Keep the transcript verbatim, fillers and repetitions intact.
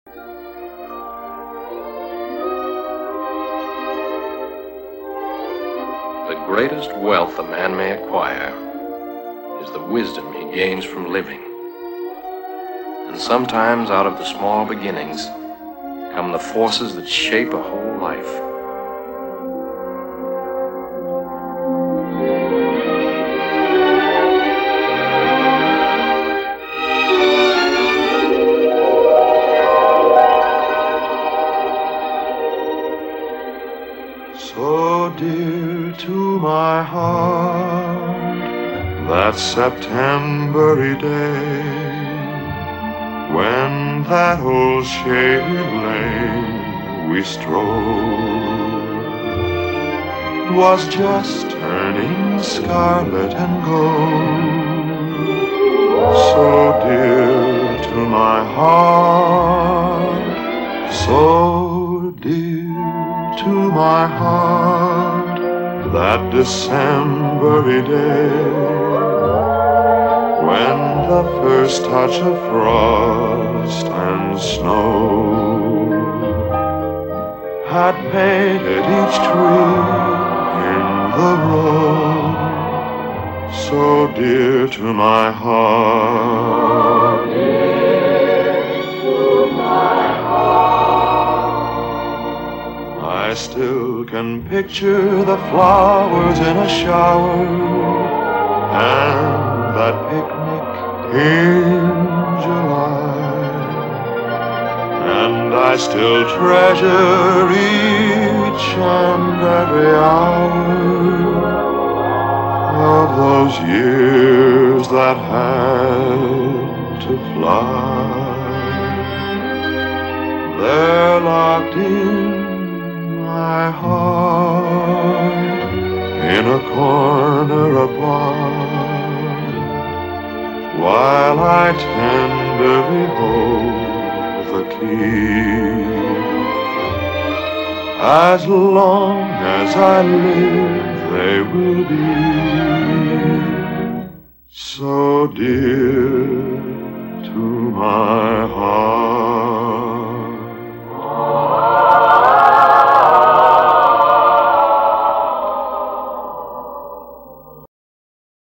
The greatest wealth a man may acquire is the wisdom he gains from living. And sometimes out of the small beginnings come the forces that shape a whole life. So dear to my heart, that September-y day, when that old shady lane we strode was just turning scarlet and gold. So dear to my heart, so dear to my heart, that December-y day, when the first touch of frost and snow had painted each tree in the road. So dear to my heart, dear to my heart, I still can picture the flowers in a shower and that picnic in July, and I still treasure each and every hour of those years that had to fly. They're locked in my heart, in a corner apart, while I tenderly hold the key. As long as I live, they will be so dear to my heart.